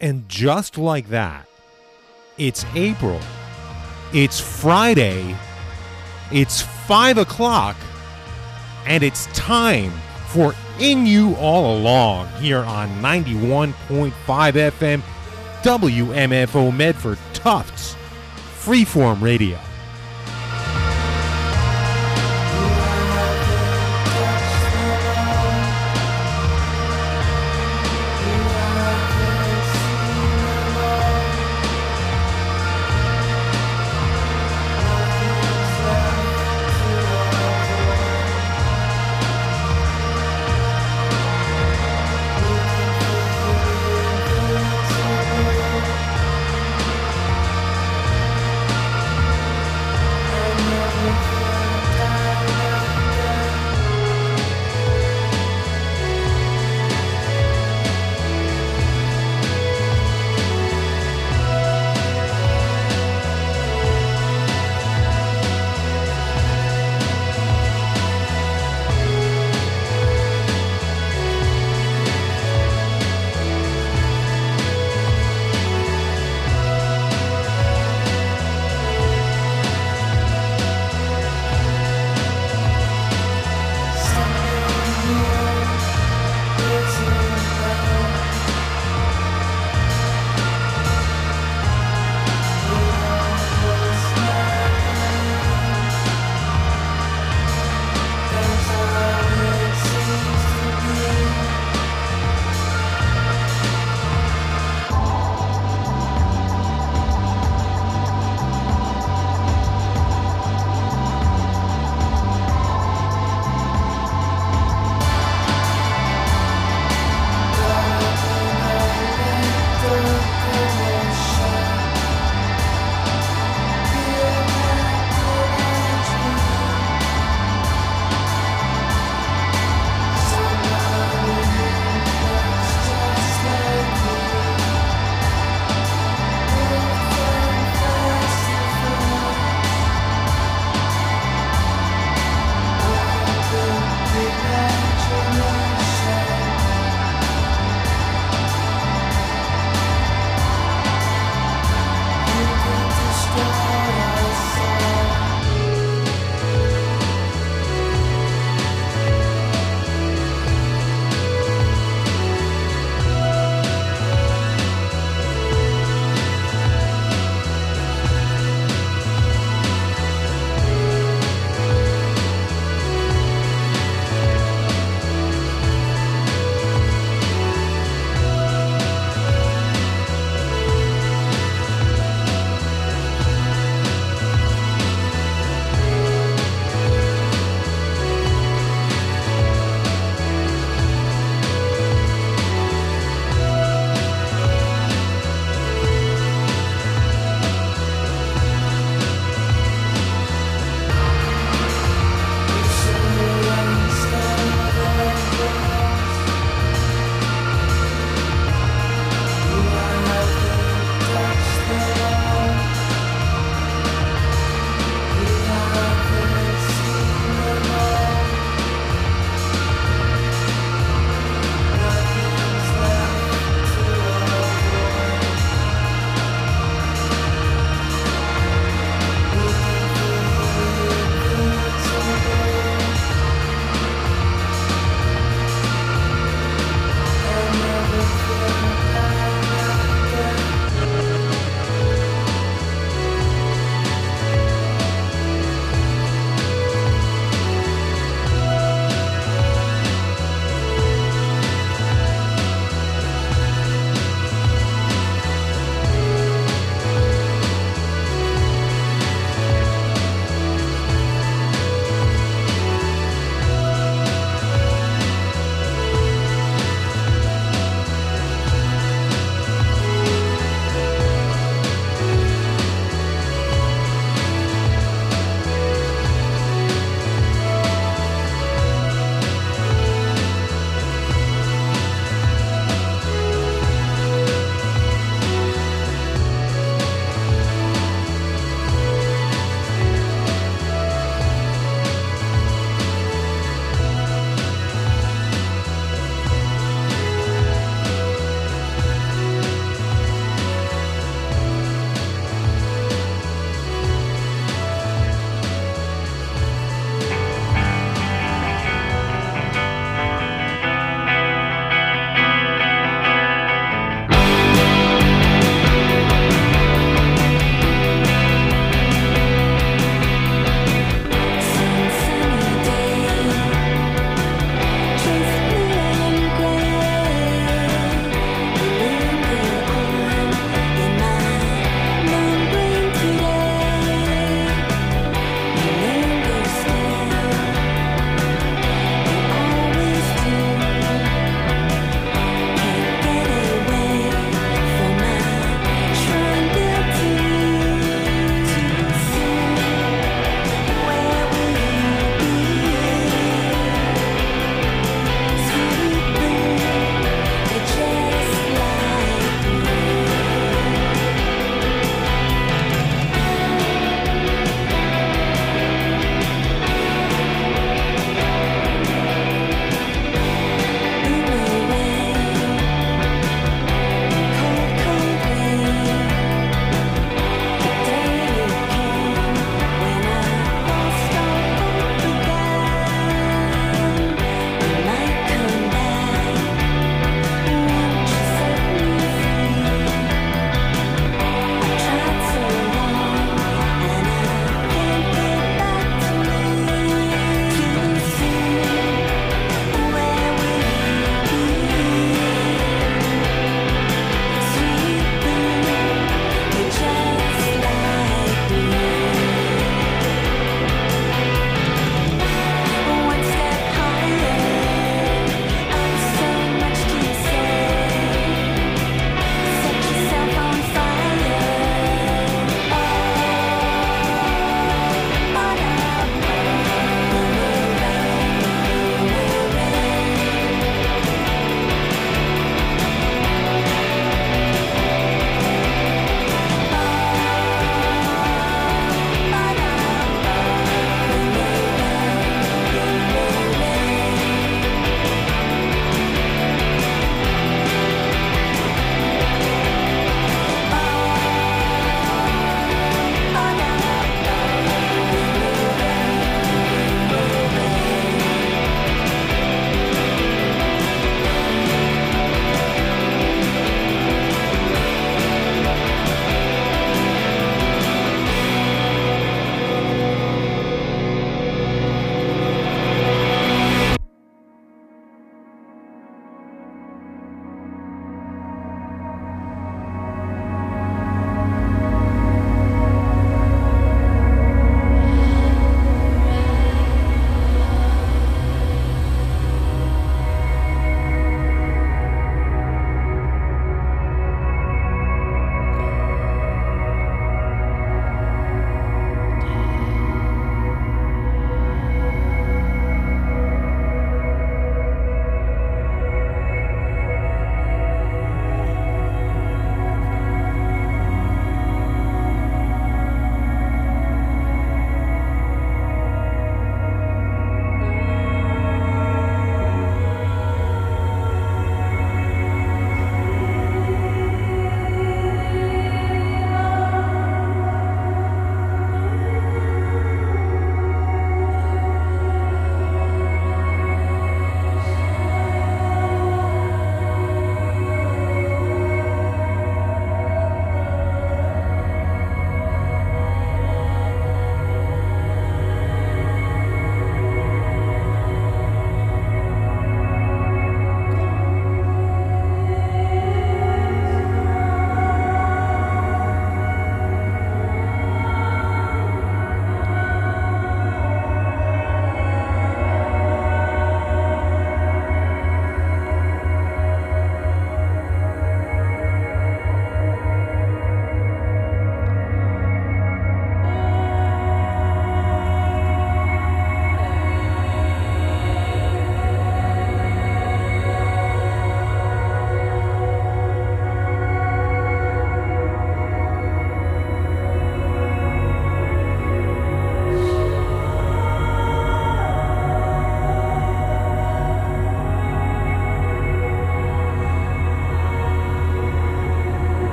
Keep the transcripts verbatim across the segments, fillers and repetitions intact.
And just like that, it's April. It's Friday. It's five o'clock. And it's time for In You All Along here on ninety-one point five F M W M F O Medford Tufts Freeform Radio.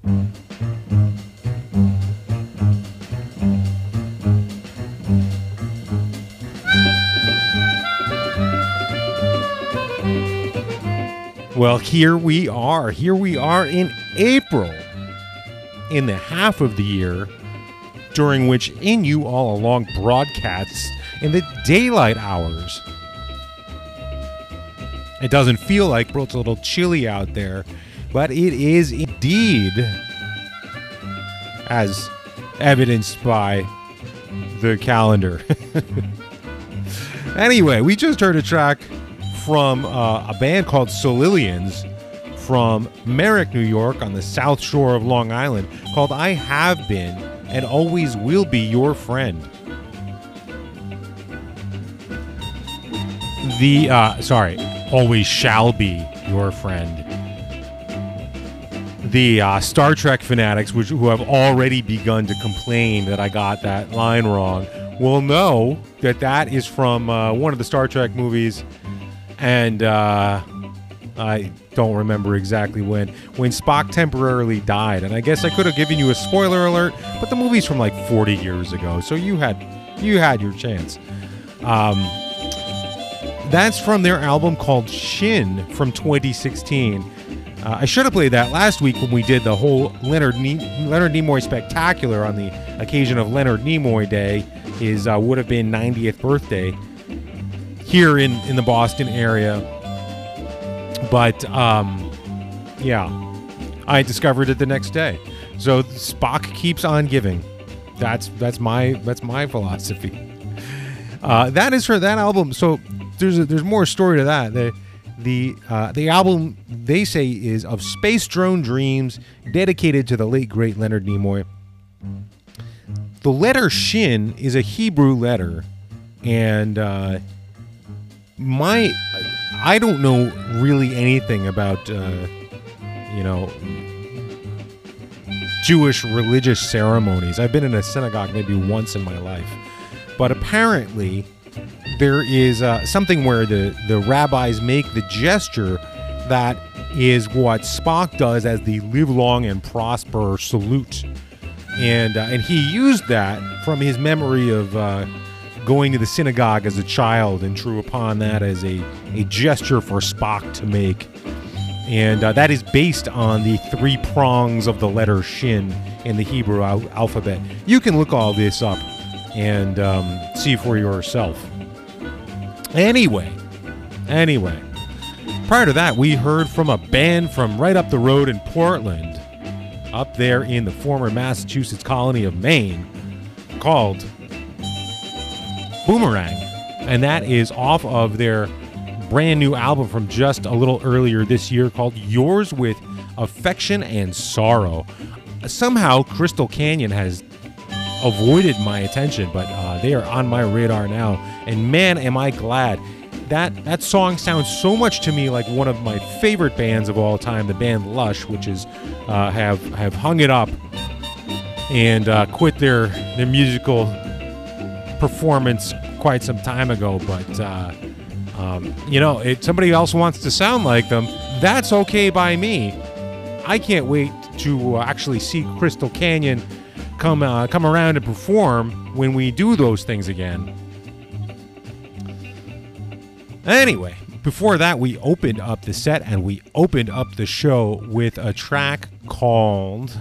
Well, here we are. Here we are in April, in the half of the year during which In You All Along broadcasts in the daylight hours. It doesn't feel like it's a little chilly out there, but it is indeed, as evidenced by the calendar. Anyway, we just heard a track from uh, a band called Solilians from Merrick, New York, on the South Shore of Long Island, called I Have Been and Always Will Be Your Friend. The, uh, sorry, Always Shall Be Your Friend. The uh, Star Trek fanatics, which, who have already begun to complain that I got that line wrong, will know that that is from uh, one of the Star Trek movies. And uh, I don't remember exactly when, when Spock temporarily died. And I guess I could have given you a spoiler alert, but the movie's from like forty years ago, so you had you had your chance. Um, that's from their album called Shin from twenty sixteen. Uh, I should have played that last week when we did the whole Leonard ne- Leonard Nimoy Spectacular on the occasion of Leonard Nimoy Day. His uh, would have been ninetieth birthday here in, in the Boston area. But, um, yeah, I discovered it the next day. So Spock keeps on giving. That's that's my that's my philosophy. Uh, that is for that album. So there's a, there's more story to that. The the uh, the album, they say, is of space drone dreams, dedicated to the late great Leonard Nimoy. The letter Shin is a Hebrew letter, and uh, my I don't know really anything about uh, you know Jewish religious ceremonies. I've been in a synagogue maybe once in my life, but apparently there is uh, something where the the rabbis make the gesture that is what Spock does as the live long and prosper salute, and uh, and he used that from his memory of uh, going to the synagogue as a child and drew upon that as a, a gesture for Spock to make. And uh, that is based on the three prongs of the letter Shin in the Hebrew al- alphabet. You can look all this up and um, see for yourself. Anyway, anyway, prior to that, we heard from a band from right up the road in Portland, up there in the former Massachusetts colony of Maine, called Boomerang, and that is off of their brand new album from just a little earlier this year called Yours with Affection and Sorrow. Somehow Crystal Canyon has avoided my attention, but uh, they are on my radar now, and man, am I glad. That that song sounds so much to me like one of my favorite bands of all time, the band Lush, which is uh, have have hung it up and uh, quit their their musical performance quite some time ago. But uh, um, you know, if somebody else wants to sound like them, that's okay by me. I can't wait to uh, actually see Crystal Canyon come uh, come around and perform when we do those things again. Anyway, before that, we opened up the set and we opened up the show with a track called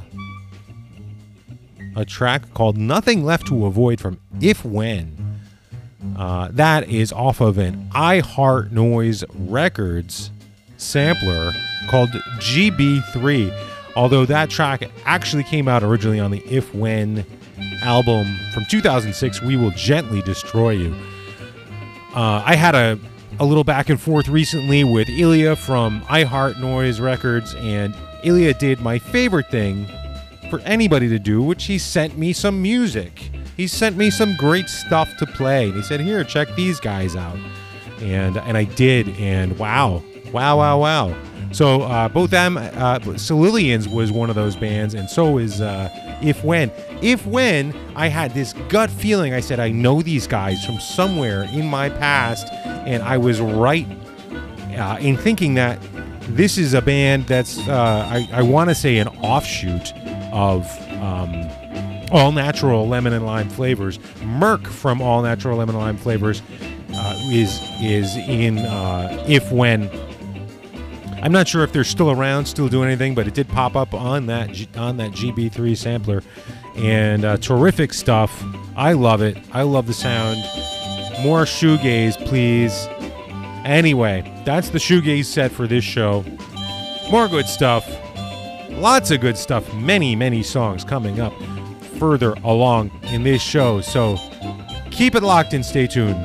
a track called Nothing Left to Avoid from If When. Uh, that is off of an I Heart Noise Records sampler called G B three. Although that track actually came out originally on the If When album from two thousand six, We Will Gently Destroy You. Uh, I had a a little back and forth recently with Ilya from I Heart Noise Records, and Ilya did my favorite thing for anybody to do, which he sent me some music. He sent me some great stuff to play, and he said, here, check these guys out. And and I did, and wow, wow, wow, wow. So uh, both them, uh, Solilians was one of those bands, and so is uh, If When. If When, I had this gut feeling. I said, I know these guys from somewhere in my past, and I was right uh, in thinking that This is a band that's, uh, I, I want to say, an offshoot of um, All Natural Lemon and Lime Flavors. Merc from All Natural Lemon and Lime Flavors uh, is is in uh, If When. I'm not sure if they're still around, still doing anything, but it did pop up on that G- on that G B three sampler, and uh, terrific stuff. I love it. I love the sound. More shoegaze, please. Anyway, that's the shoegaze set for this show. More good stuff. Lots of good stuff. Many, many songs coming up further along in this show. So keep it locked and stay tuned.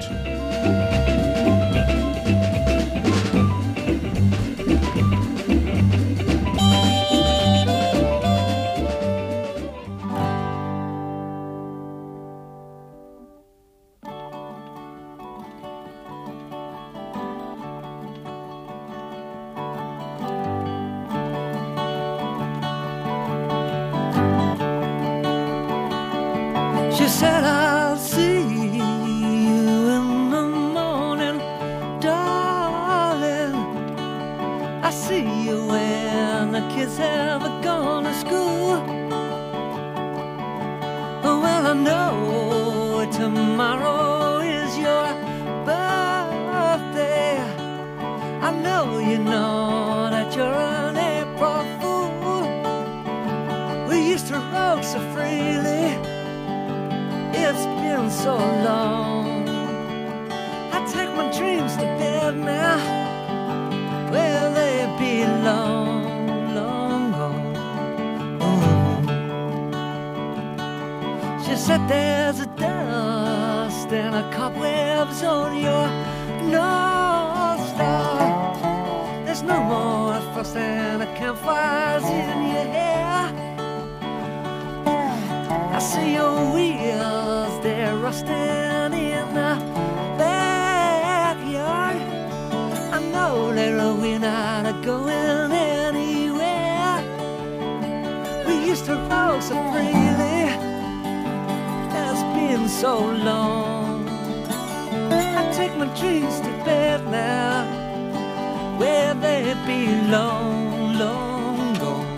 She said, I'll see you in the morning, darling. I see you when the kids have gone to school. Well, I know tomorrow is your birthday. I know you know that you're an April fool. We used to rock so freely. It's been so long. I take my dreams to bed now, where they belong, long gone. Oh. She said there's a dust and a cobwebs on your North Star. There's no more frost and a campfires in your hair. I see your wheels, they're rusting in the backyard. I know they're we're not going anywhere. We used to roll so freely. It's been so long. I take my dreams to bed now, where they belong, long gone.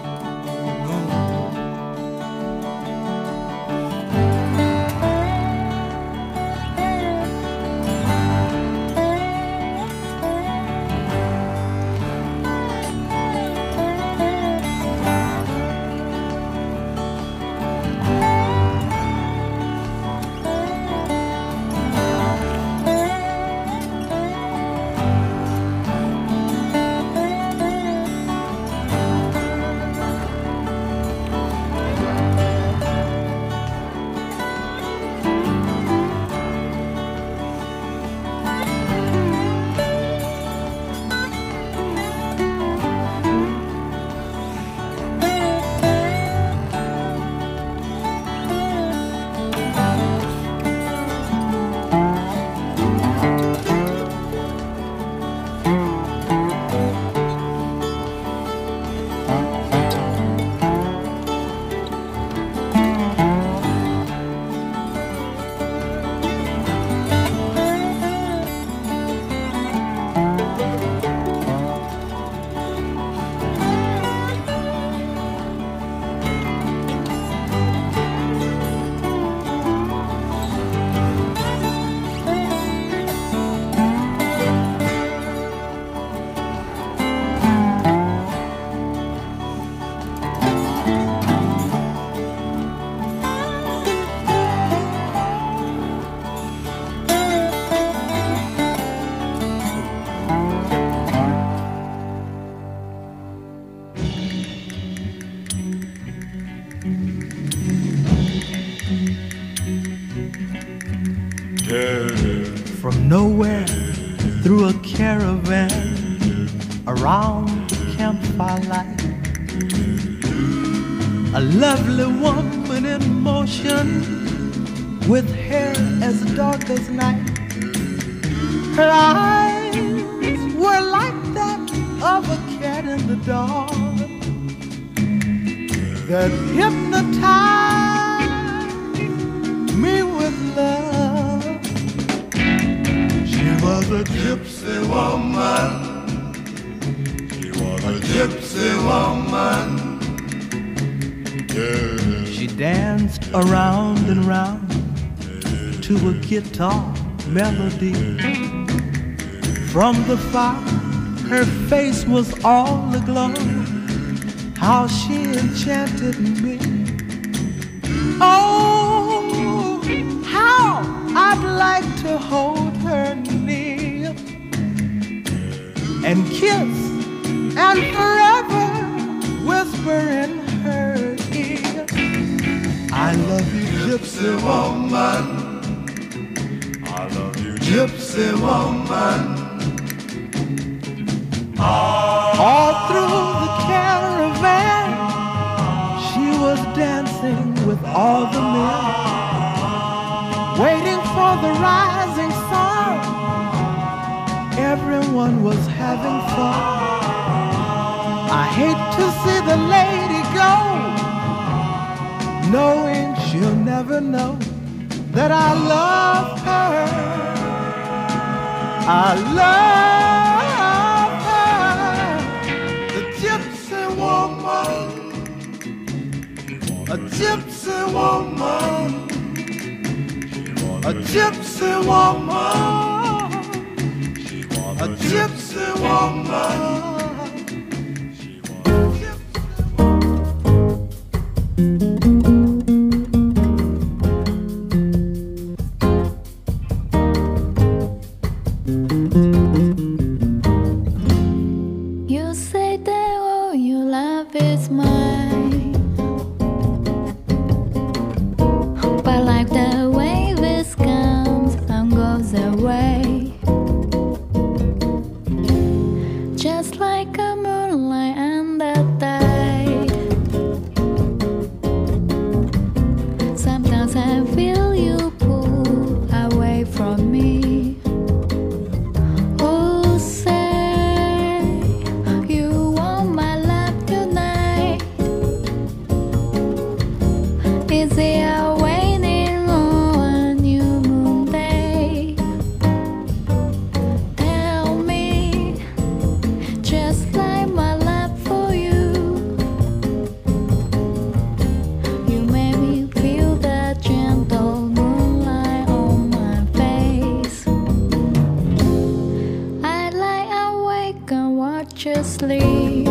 From nowhere, through a caravan, around the campfire light, a lovely woman in motion, with hair as dark as night. Her eyes were like that of a cat in the dark, that hypnotized me with love. She was a gypsy woman, she was gypsy woman. Yeah. She danced around and round to a guitar melody. From the fire, her face was all aglow. How she enchanted me. Oh, how I'd like to hold her near and kiss and forever whisper in her ear, I love you, gypsy woman. I love you, gypsy woman. All through the caravan, she was dancing with all the men, waiting for the rising sun. Everyone was having fun. I hate to see the lady go, knowing she'll never know that I love her. I love her, the gypsy woman, a gypsy woman, a gypsy woman, a gypsy woman. You say that all your love is mine, but like the wave it comes and goes away, just like a moonlight and the tide. Sometimes I feel you pull away from me. Is there waiting on a new moon day? Tell me, just like my love for you, you made me feel the gentle moonlight on my face. I lie awake and watch you sleep.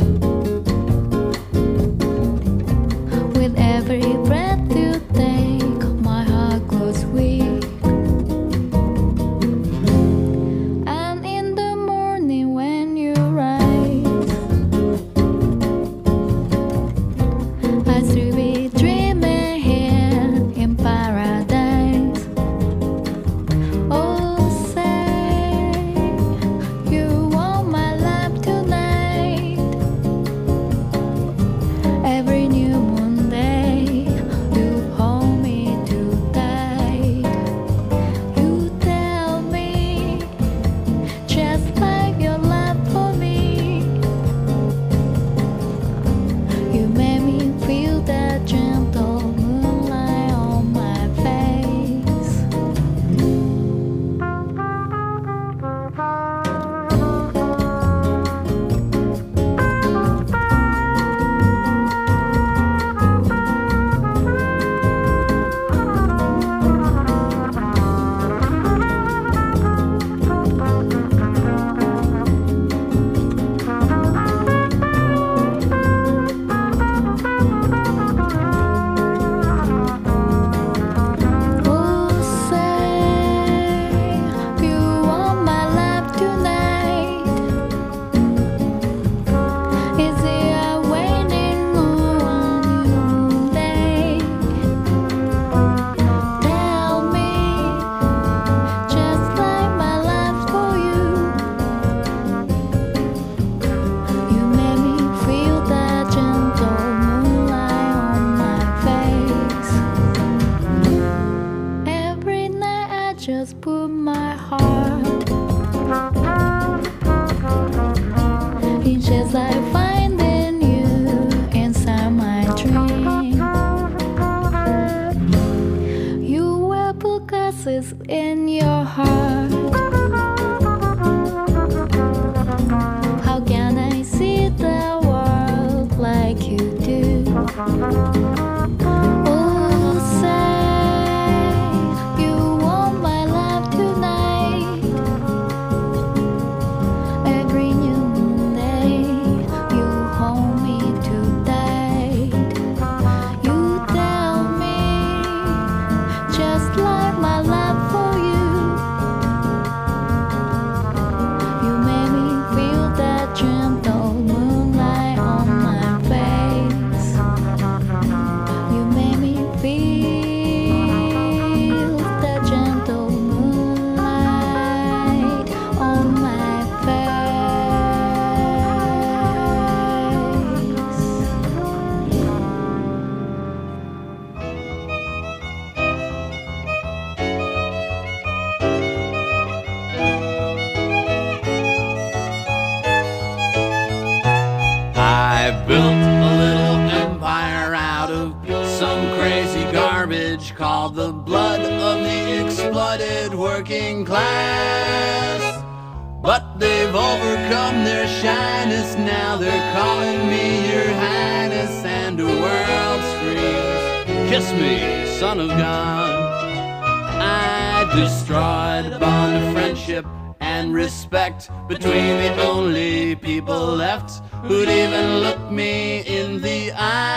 With every breath you take, my heart grows weak. And in the morning when you rise, I still be dreaming here in paradise. Oh, say you want my love tonight. Every new moon day, you hold me too tight. You tell me, just like your love for me, you made me feel that gentle moonlight on my face. Oh, say you want my love tonight. Is there waiting on a new day? Tell me, just like my love for you, you made me feel that gentle moonlight on my face. Every night I just put my heart in just like finding you inside my dream. You wear blue glasses in your heart. How can I see the world Oh, say you want my love tonight. Every new day you hold me too tight. You tell me just like my love for you. You made me feel that gentle moonlight on my face. You made me feel that gentle moonlight on my I built a little empire out of some crazy garbage called the blood of the exploited working class. But they've overcome their shyness, now they're calling me your highness, and the world screams, kiss me, son of God. I destroyed the bond of friendship and respect between the only people left who'd even look me in the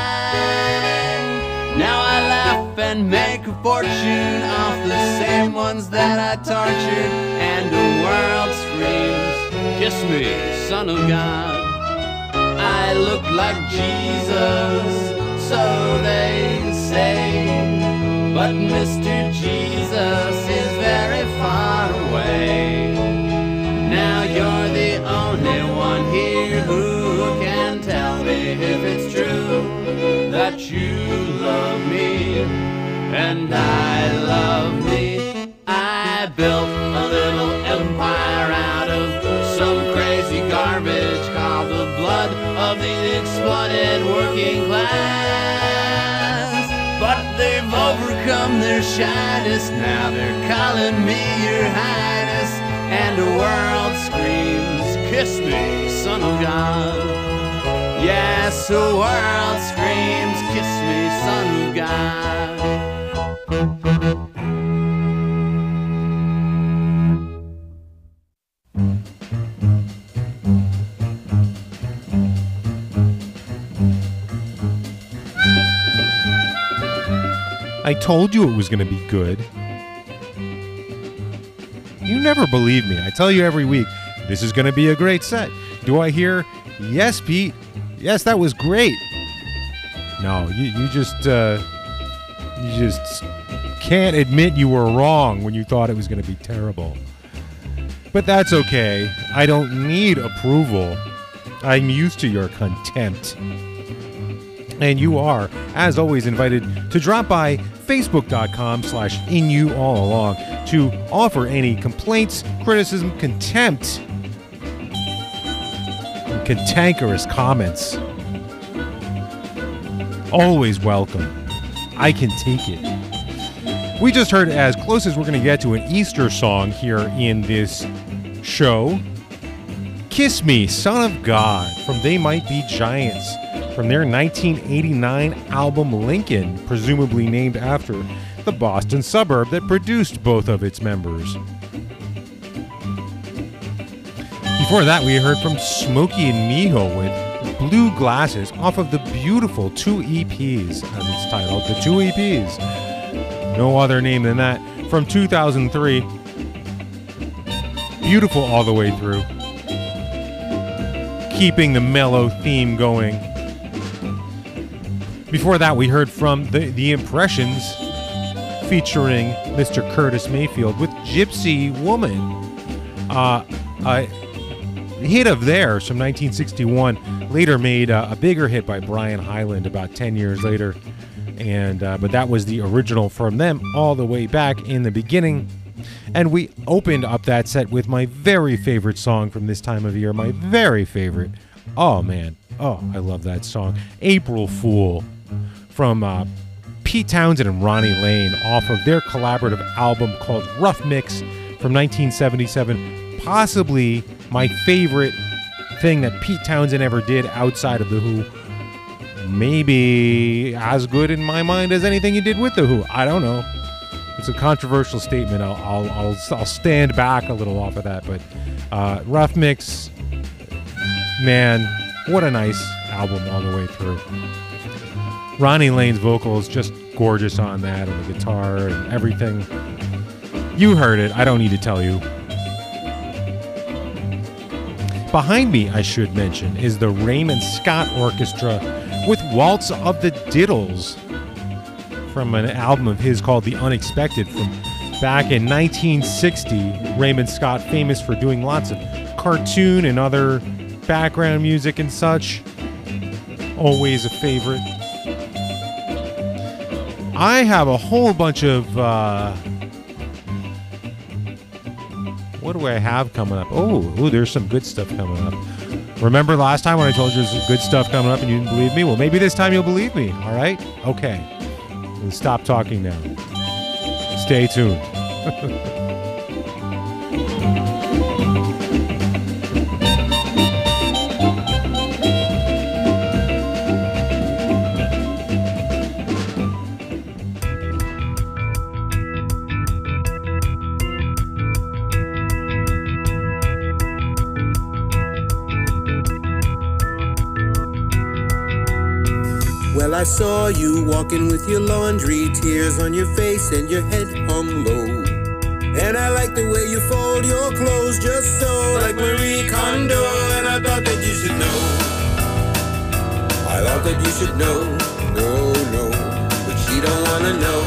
eye. Now I laugh and make a fortune off the same ones that I tortured, and the world screams, kiss me, son of God. I look like Jesus, so they say, but Mister Jesus is very far away. Now you're the only one here who can tell me if it's true that you love me and I love me. I built a little empire out of some crazy garbage called the blood of the exploited working class. But they've overcome their shyness, now they're calling me your highness, and the world screams, kiss me, son of God. Yes, the world screams, kiss me, son of God. I told you it was going to be good. You never believe me. I tell you every week, this is going to be a great set. Do I hear, yes, Pete? Yes, that was great. No, you, you just uh, you just can't admit you were wrong when you thought it was going to be terrible. But that's okay. I don't need approval. I'm used to your contempt. And you are, as always, invited to drop by facebook.com slash in you all along to offer any complaints, criticism, contempt, and cantankerous comments. Always welcome. I can take it. We just heard, as close as we're going to get to an Easter song here in this show, Kiss Me, Son of God, from They Might Be Giants, from their nineteen eighty-nine album Lincoln, presumably named after the Boston suburb that produced both of its members. Before that, we heard from Smokey and Miho with Blue Glasses off of the beautiful Two E Ps, as it's titled, the Two E Ps. No other name than that. From two thousand three. Beautiful all the way through. Keeping the mellow theme going. Before that, we heard from the, the Impressions featuring Mister Curtis Mayfield with Gypsy Woman. Uh, a hit of theirs from nineteen sixty-one, later made uh, a bigger hit by Brian Hyland about ten years later. And uh, but that was the original from them all the way back in the beginning. And we opened up that set with my very favorite song from this time of year. My very favorite. Oh, man. Oh, I love that song. April Fool from uh, Pete Townsend and Ronnie Lane off of their collaborative album called Rough Mix from nineteen seventy-seven. Possibly my favorite thing that Pete Townsend ever did outside of The Who. maybe as good in my mind as anything he did with The Who. I don't know. It's a controversial statement. I'll I'll I'll, I'll stand back a little off of that, but uh, Rough Mix, man, what a nice album all the way through. Ronnie Lane's vocal is just gorgeous on that, and the guitar and everything. You heard it. I don't need to tell you. Behind me, I should mention, is the Raymond Scott Orchestra with Waltz of the Diddles from an album of his called The Unexpected from back in nineteen sixty. Raymond Scott, famous for doing lots of cartoon and other background music and such. Always a favorite. I have a whole bunch of... Uh, what do I have coming up? Oh, ooh, there's some good stuff coming up. Remember last time when I told you there's good stuff coming up and you didn't believe me? Well, maybe this time you'll believe me, all right? Okay. Stop talking now. Stay tuned. Well, I saw you walking with your laundry, tears on your face and your head hung low. And I like the way you fold your clothes just so, like Marie Kondo. And I thought that you should know, I thought that you should know, no, no, but she don't wanna know.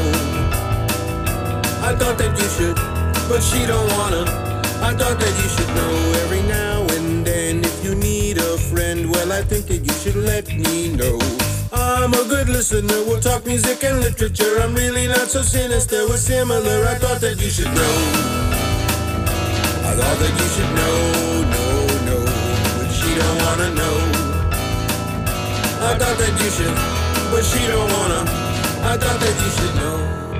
I thought that you should, but she don't wanna. I thought that you should know every now and then. If you need a friend, well, I think that you should let me know. I'm a good listener, we'll talk music and literature. I'm really not so sinister, we're similar. I thought that you should know, I thought that you should know, no, no, but she don't wanna know. I thought that you should, but she don't wanna. I thought that you should know.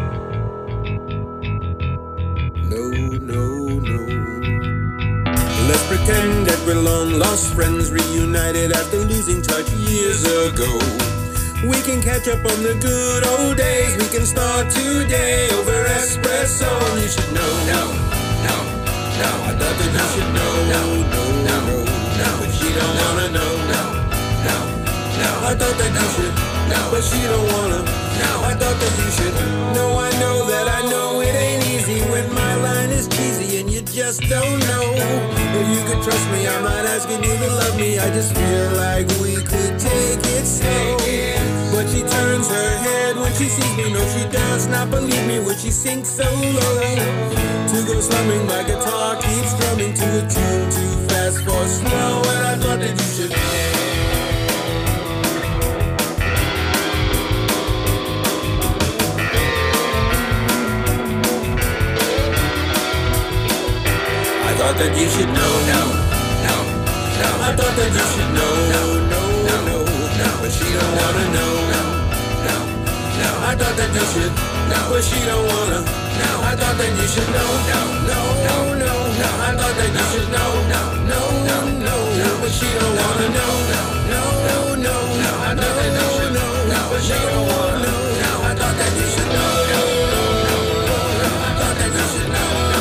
No, no, no. Let's pretend that we're long lost friends, reunited after losing touch years ago. We can catch up on the good old days. We can start today over espresso. And you should know, no, no, no. I thought that you should know, no, no, no, no. But she don't wanna know, no, no, no. I thought that you should, no, but she don't wanna, no. I thought that you should. No, I know that I know it ain't easy when my line is cheesy and you just don't know. If you could trust me, I'm not asking you to love me. I just feel like we could take it slow. But she turns her head when she sees me. No, she does not believe me when she sinks so low. To go slumming, my guitar keeps strumming to a tune too fast for slow. And I thought that you should I thought that you should know, no, no, no. I thought that you should know, no, no, no, no. But she don't wanna know, no, no, no. I thought that you should, no, but she don't wanna, no. I thought that you should know, no, no, no, no, no. I thought that you should know, no, no, no, no, no. But she don't wanna know, no, no, no, no, no. I thought that you should know, no, but she don't wanna know, no. I thought that you should know, no, no, no, no. I thought that you should know, no.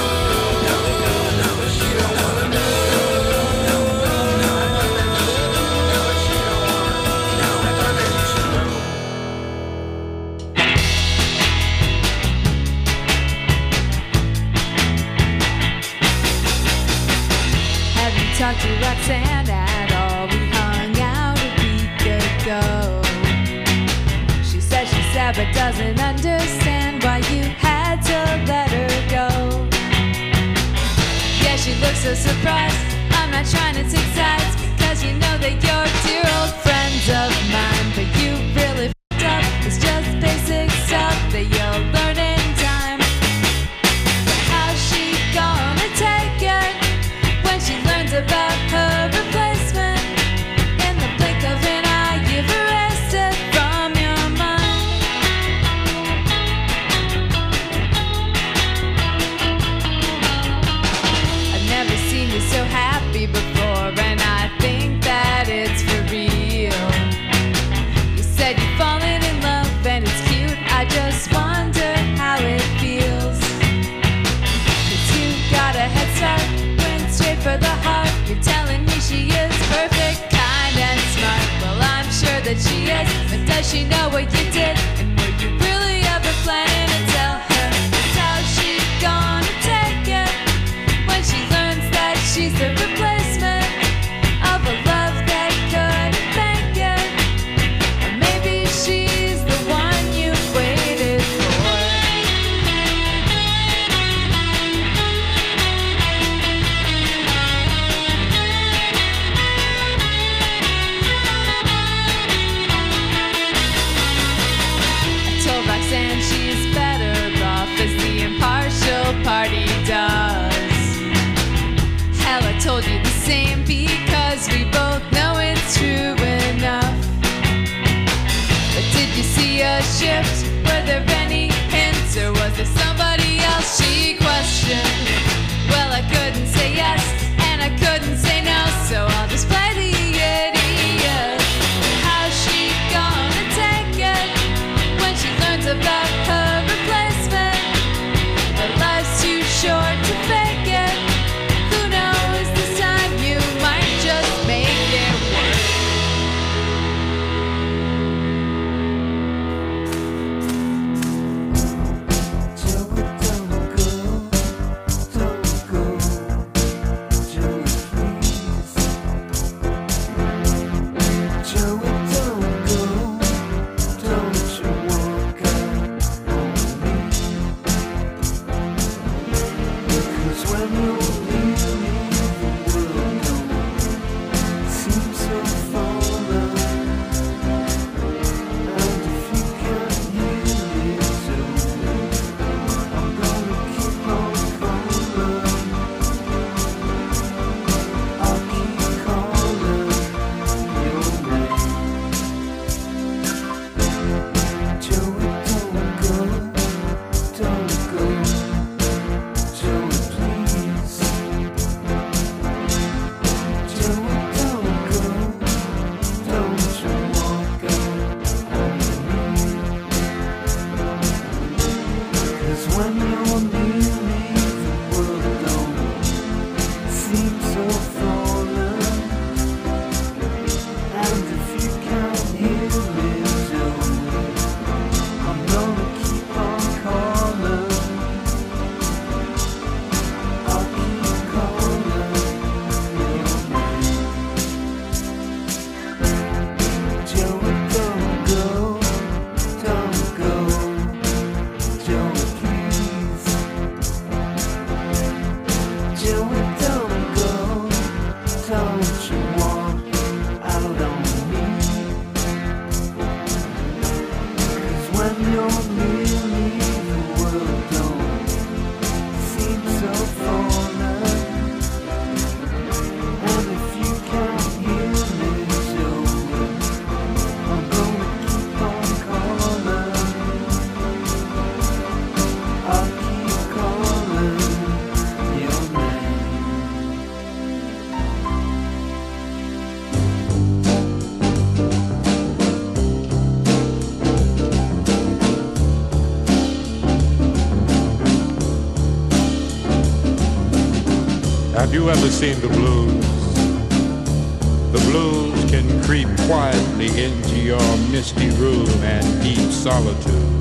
Talked to Roxanne at all. We hung out a week ago. She said she's sad but doesn't understand why you had to let her go. Yeah, she looks so surprised. I'm not trying to take sides, because you know that you're dear old friends of mine. But you really f***ed up. It's just basic stuff that you'll learn in time. But how's she gonna take it when she learns about her replacement? In the blink of an eye, you've erased it from your mind. I've never seen you so happy before, and I think that it's for real. You 'cause we both know it's true enough. But did you see a shift? Were there any hints, or was there somebody else she questioned? Well, I couldn't say yes, and I couldn't say no, so I'll just play the idiot. How's she gonna take it when she learns about her replacement? Her life's too short to fake it. Who knows, this time you might just make it work. Joey, don't go, don't go, Joey, please. Joey, don't go, don't you walk out on me. 'Cause when you're near me, the world don't seem so foreign. And if you can't hear me, Joey, I'm gonna keep on calling. I'll keep calling your name. Joey, don't go, don't go, Joey, please. Joey, don't go, don't you walk out on me. 'Cause when you're near me, the world don't seem so foreign. And if you can't hear me, Joey, I'm gonna keep on calling. I'll keep calling your name. Joey, don't go, don't go, Joey, please. Joey, don't go, don't you walk out on me. 'Cause when you're near me, the world don't seem so foreign. And if you can't hear me, Joey, I'm gonna keep on calling. I'll keep calling your name. Have you ever seen the blues? The blues can creep quietly into your misty room and deep solitude.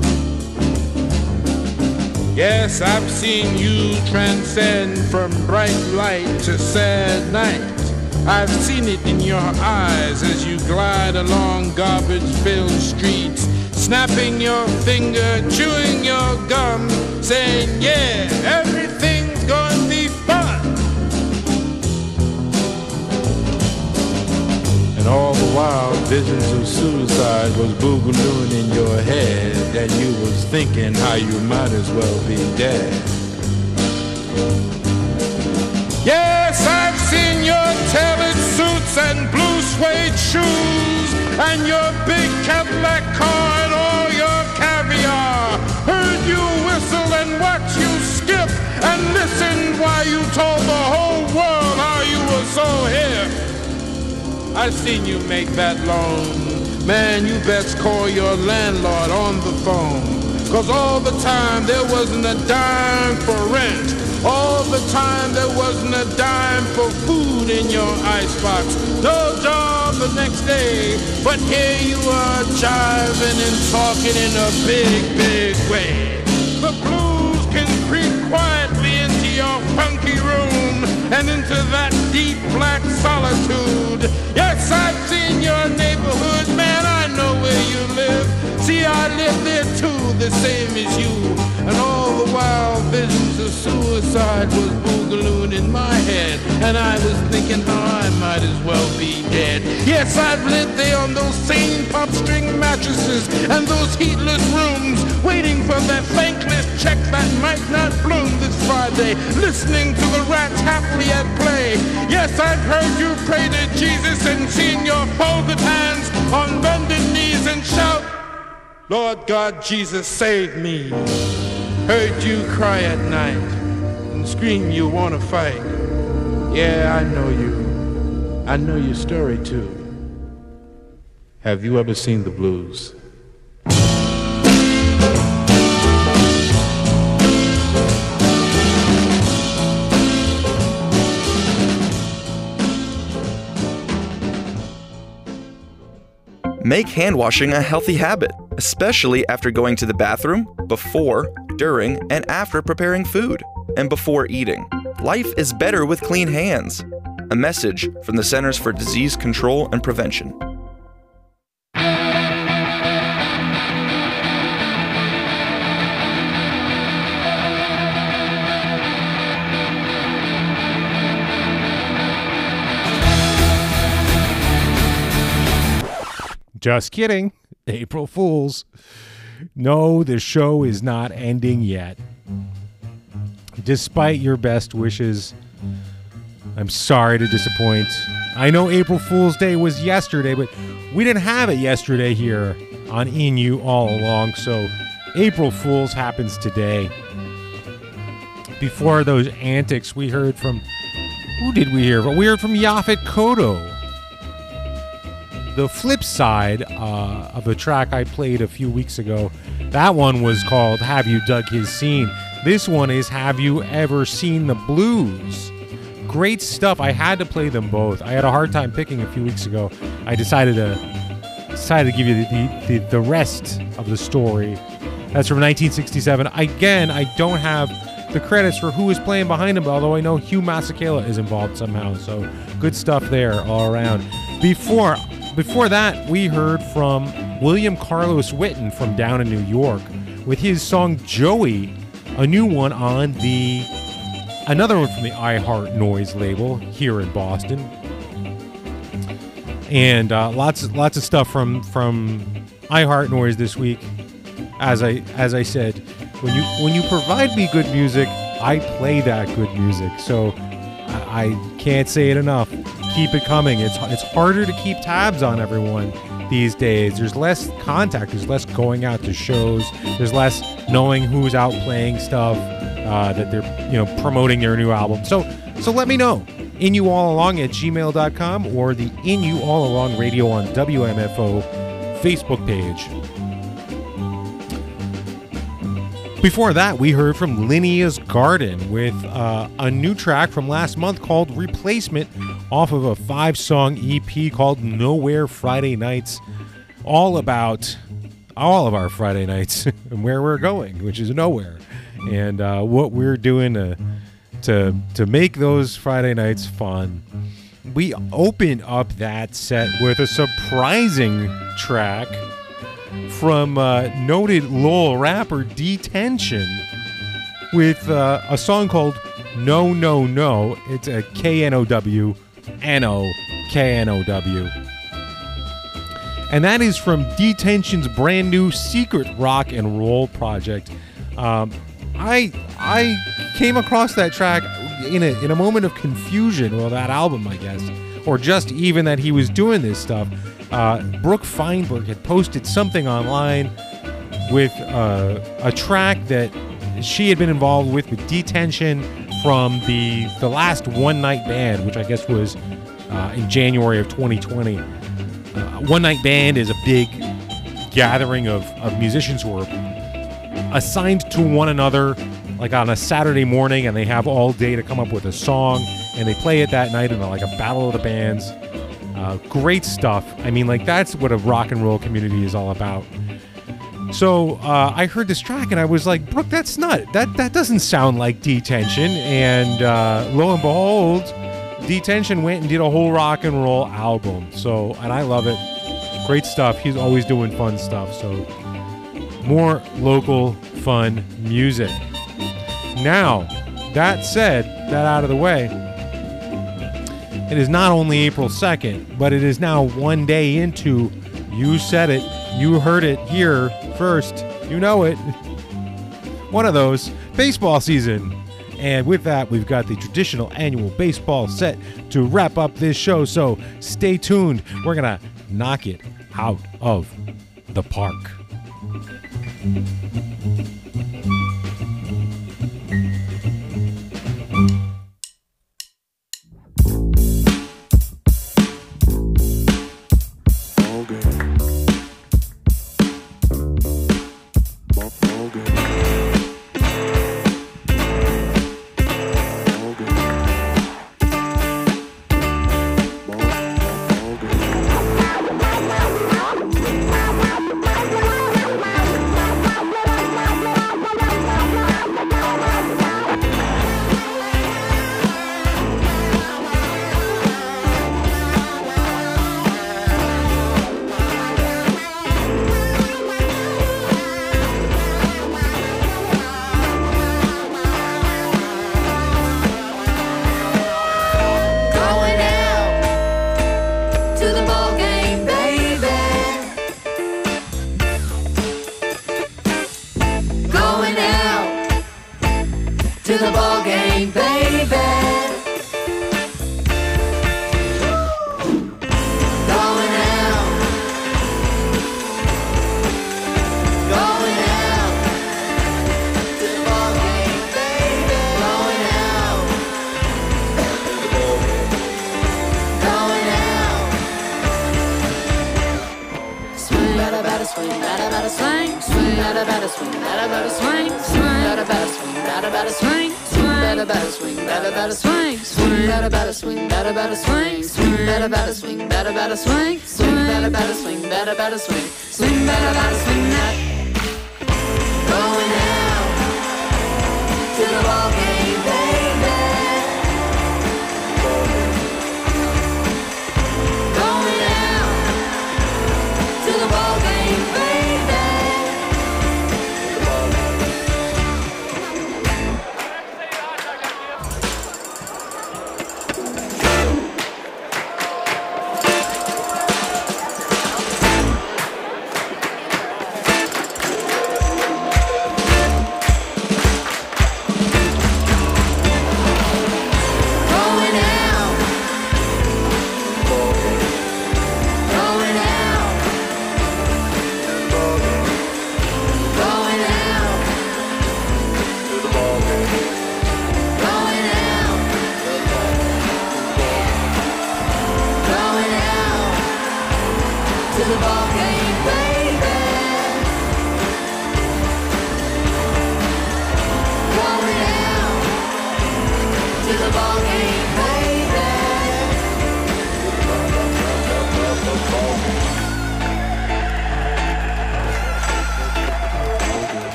Yes, I've seen you transcend from bright light to sad night. I've seen it in your eyes as you glide along garbage-filled streets, snapping your finger, chewing your gum, saying, yeah, everything's gonna be fun. And all the while, visions of suicide was boogalooing in your head, and you was thinking how you might as well be dead. Yes, I've seen your tailored suits and blue suede shoes, and your big Cadillac car and all your caviar. Heard you whistle and watch you skip, and listened while you told the whole world how you were so hip. I seen you make that loan. Man, you best call your landlord on the phone. 'Cause all the time there wasn't a dime for rent. All the time there wasn't a dime for food in your icebox. No job the next day, but here you are jiving and talking in a big, big way. The blues can creep quietly into your funky room and into that deep black solitude. Yes, I've seen your neighborhood, man, I know where you live. See, I live there too, the same as you. And all the while visions of of suicide was boogalooing in my head, and I was thinking, oh, I might as well be dead. Yes, I've lived there on those same pop string mattresses and those heatless rooms, waiting for that thankless check that might not bloom this Friday, listening to the rats happily at play. Yes, I've heard you pray to Jesus and seen your folded hands on bended knees and shout, Lord God, Jesus, save me. Heard you cry at night and scream you want to fight. Yeah, I know you. I know your story too. Have you ever seen the blues? Make hand washing a healthy habit, especially after going to the bathroom, before, during, and after preparing food, and before eating. Life is better with clean hands. A message from the Centers for Disease Control and Prevention. Just kidding. April Fools. No, the show is not ending yet. Despite your best wishes, I'm sorry to disappoint. I know April Fool's Day was yesterday, but we didn't have it yesterday here on In You All Along, so April Fool's happens today. Before those antics, we heard from... Who did we hear? But we heard from Yaphet Kotto. The flip side uh, of the track I played a few weeks ago, that one was called Have You Dug His Scene? This one is Have You Ever Seen the Blues? Great stuff. I had to play them both. I had a hard time picking a few weeks ago. I decided to decided to give you the, the, the rest of the story. That's from nineteen sixty-seven. Again, I don't have the credits for who is playing behind him, although I know Hugh Masekela is involved somehow. So good stuff there all around. Before... Before that, we heard from William Carlos Whitten from down in New York with his song Joey, a new one on the, another one from the iHeart Noise label here in Boston. And uh, lots, lots of stuff from from iHeart Noise this week. As I as I said, when you when you provide me good music, I play that good music. So I, I can't say it enough. Keep it coming. It's it's harder to keep tabs on everyone these days. There's less contact. There's less going out to shows. There's less knowing who's out playing stuff, uh, that they're you know promoting their new album. So so let me know. In You All Along at gmail dot com or the In You All Along Radio on W M F O Facebook page. Before that, we heard from Linnea's Garden with uh, a new track from last month called Replacement off of a five-song E P called Nowhere Friday Nights, all about all of our Friday nights and where we're going, which is nowhere, and uh, what we're doing to, to, to make those Friday nights fun. We opened up that set with a surprising track from uh, noted Lowell rapper Detention with uh, a song called No No No. It's a K N O W N O K N O W. And that is from Detention's brand new Secret Rock and Roll project. Um, I I came across that track in a in a moment of confusion, well, that album, I guess, or just even that he was doing this stuff. Uh, Brooke Feinberg had posted something online with uh, a track that she had been involved with with Detention from the the last One Night Band, which I guess was uh, in January of twenty twenty. Uh, One Night Band is a big gathering of, of musicians who are assigned to one another like on a Saturday morning, and they have all day to come up with a song, and they play it that night in a, like a battle of the bands. Uh, great stuff. I mean, like, that's what a rock and roll community is all about. So uh, I heard this track and I was like, Brooke, that's not, that that doesn't sound like Detention. And uh, lo and behold, Detention went and did a whole rock and roll album. So, and I love it. Great stuff. He's always doing fun stuff. So more local fun music. Now, that said, that out of the way, it is not only April second, but it is now one day into, you said it, you heard it here first, you know it, one of those, baseball season. And with that, we've got the traditional annual baseball set to wrap up this show, so stay tuned. We're going to knock it out of the park.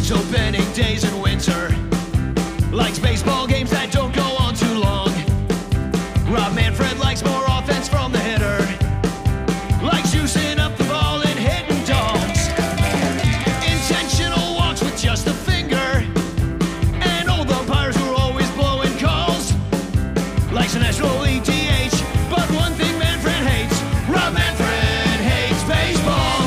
likes opening days in winter, likes baseball games that don't go on too long. Rob Manfred likes more offense from the hitter, likes juicing up the ball and hitting dogs. Intentional walks with just a finger, and old umpires who are always blowing calls. Likes a National League D H, but one thing Manfred hates, Rob Manfred hates baseball.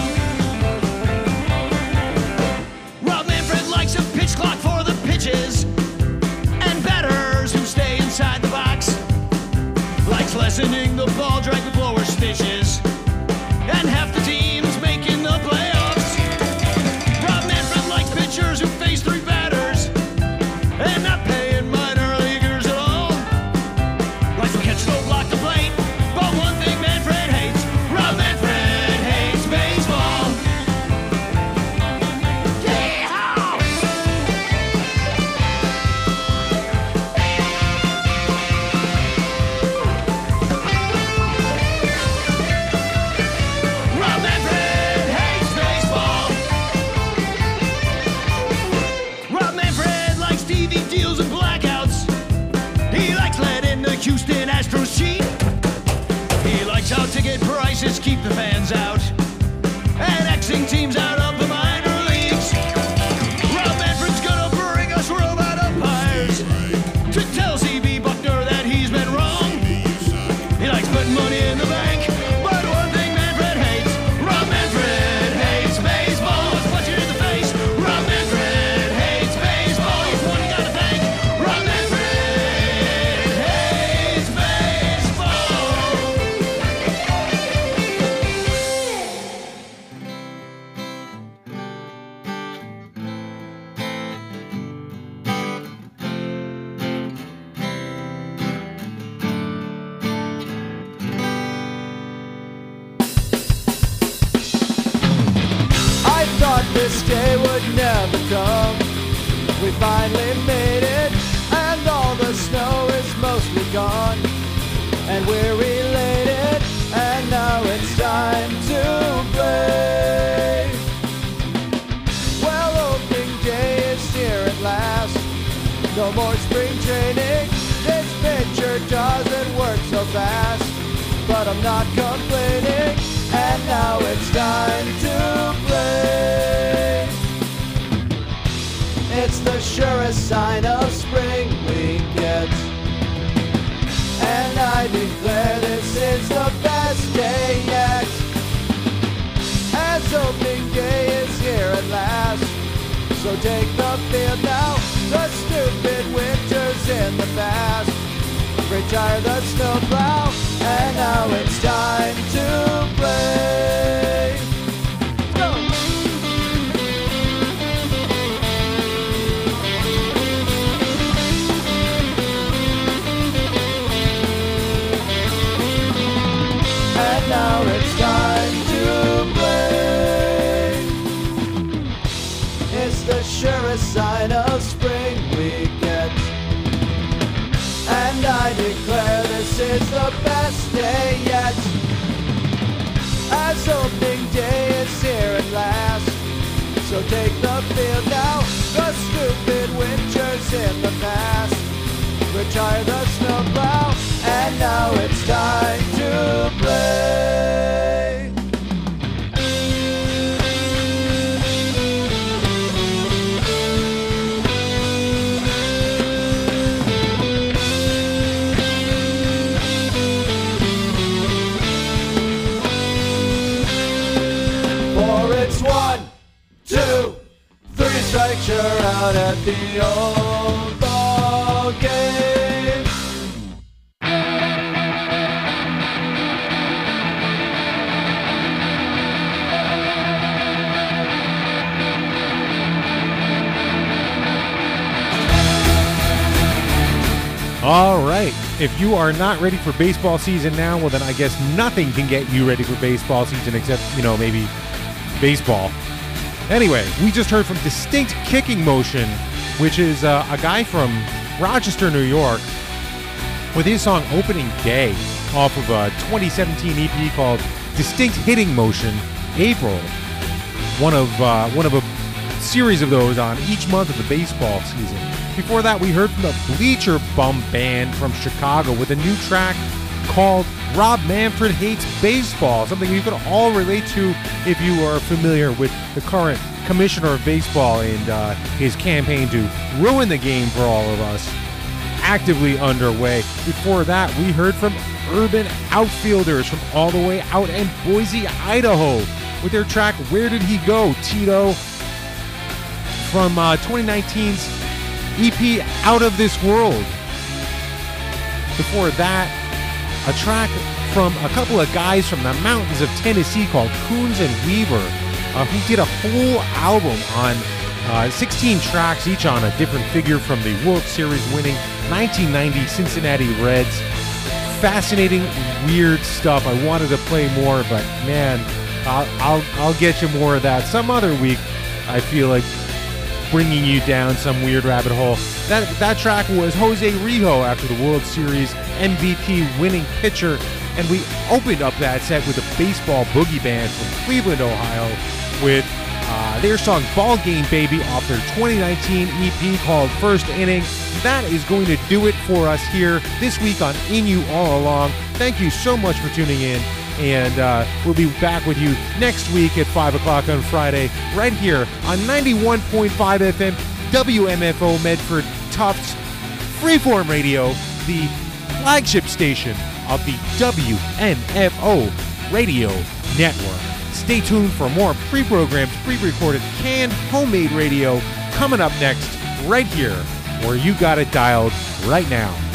Rob Manfred likes a pitch clock for the pitches, and batters who stay inside the box. Likes lessening the ball drag with blower stitches, and half the teams making the playoffs. Rob Manfred likes pitchers who face three batters, and not paying minor leaguers at all. Likes to catch no block the plate, but one thing Manfred hates, Rob Manfred hates baseball. Yeehaw! Rob Manfred hates baseball. Rob Manfred likes T V deals and blackouts. He likes letting the Houston Astros cheat. He likes how ticket prices keep the fans out, and Xing teams out of the minor leagues. Rob Manfred's gonna bring us robot umpires to tell C B Buckner that he's been wrong. He likes putting money in the bank, but one thing Manfred hates, Rob Manfred hates baseball. Let's punch it in the face. Rob Manfred hates baseball. He's one you gotta thank. Rob Manfred hates baseball. I thought this day would never come. We finally made it, and all the snow is mostly gone. And we're related, and now it's time to play. Well, opening day is here at last. No more spring training. This pitcher doesn't work so fast. But I'm not complaining, and now it's time to play. It's the surest sign of spring we get, and I declare this is the best day yet. As opening day is here at last, so take the field now. The stupid winter's in the past. Retire the snowplow, and now it's time to play. Go! And now it's time to play. It's the surest sign of spring we get, and I declare this is the best day yet. As opening day is here at last, so take the field now. The stupid winter's in the past. Retire the snowplow, and now it's time to play. For it's one, two, three strikes, you're out at the old ball game. All right. If you are not ready for baseball season now, well, then I guess nothing can get you ready for baseball season except, you know, maybe baseball. Anyway, we just heard from Distinct Kicking Motion, which is uh, a guy from Rochester, New York, with his song Opening Day off of a twenty seventeen E P called Distinct Hitting Motion, April. One of uh, one of a series of those on each month of the baseball season. Before that, we heard from the Bleacher Bum Band from Chicago with a new track called Rob Manfred Hates Baseball, something you can all relate to if you are familiar with the current commissioner of baseball and uh, his campaign to ruin the game for all of us, actively underway. Before that, we heard from Urban Outfielders from all the way out in Boise, Idaho, with their track Where Did He Go, Tito, from uh, twenty nineteen's E P Out of This World. Before that, a track from a couple of guys from the mountains of Tennessee called Coons and Weaver, uh, who did a whole album on uh, sixteen tracks, each on a different figure from the World Series winning nineteen ninety Cincinnati Reds. Fascinating, weird stuff. I wanted to play more, but man, I'll, I'll, I'll get you more of that some other week. I feel like bringing you down some weird rabbit hole. That that track was Jose Rijo after the World Series M V P winning pitcher, and we opened up that set with a baseball boogie band from Cleveland, Ohio, with uh, their song Ball Game Baby off their twenty nineteen E P called First Inning. That is going to do it for us here this week on In You All Along. Thank you so much for tuning in, and uh, we'll be back with you next week at five o'clock on Friday, right here on ninety-one point five F M W M F O Medford Tufts Freeform Radio, the flagship station of the W M F O Radio Network. Stay tuned for more pre-programmed, pre-recorded, canned, homemade radio coming up next, right here, where you got it dialed right now.